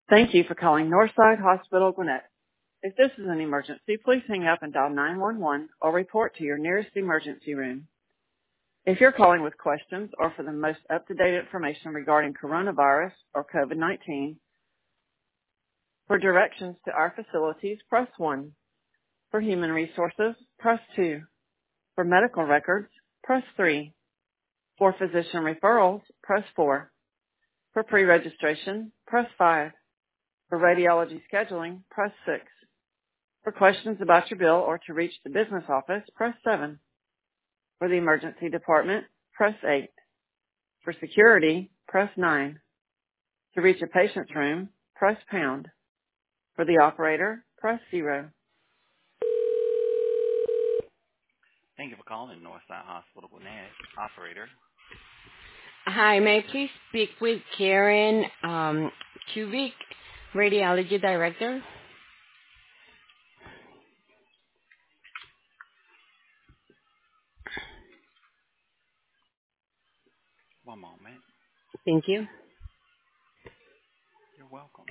Thank you for calling Northside Hospital, Gwinnett. If this is an emergency, please hang up and dial 911 or report to your nearest emergency room. If you're calling with questions or for the most up-to-date information regarding coronavirus or COVID-19, for directions to our facilities, press 1. For human resources, press 2. For medical records, press 3. For physician referrals, press 4. For pre-registration, press 5. For radiology scheduling, press 6. For questions about your bill or to reach the business office, press 7. For the emergency department, press 8. For security, press 9. To reach a patient's room, press pound. For the operator, press 0. Thank you for calling Northside Hospital Gwinnett. Operator. Hi, may I please speak with Karen Kubik, Radiology Director? One moment. Thank you. You're welcome.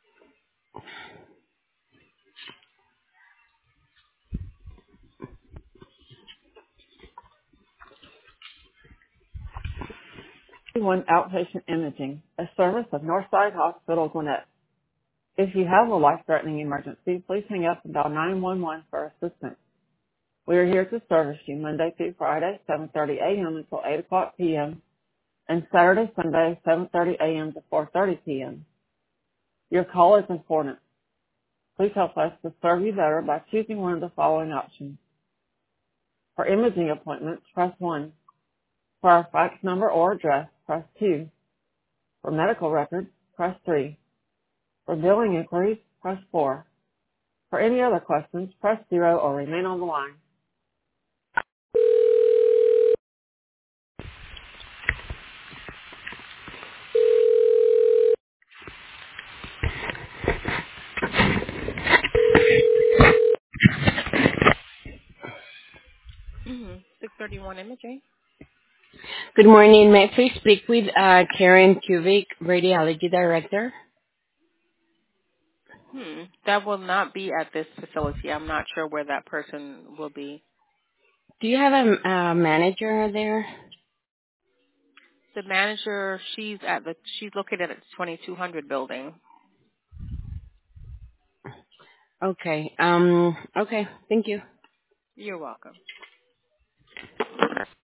One outpatient imaging, a service of Northside Hospital, Gwinnett. If you have a life-threatening emergency, please hang up and dial 911 for assistance. We are here to service you Monday through Friday, 7:30 a.m. until 8 o'clock p.m., and Saturday, Sunday, 7:30 a.m. to 4:30 p.m. Your call is important. Please help us to serve you better by choosing one of the following options. For imaging appointments, press 1. For our fax number or address, press 2. For medical records, press 3. For billing inquiries, press 4. For any other questions, press 0 or remain on the line. Mm-hmm. 631 imaging. Good morning. May I please speak with Karen Kubik, Radiology Director? That will not be at this facility. I'm not sure where that person will be. Do you have a manager there? The manager, she's located at the 2200 building. Okay. Okay. Thank you. You're welcome.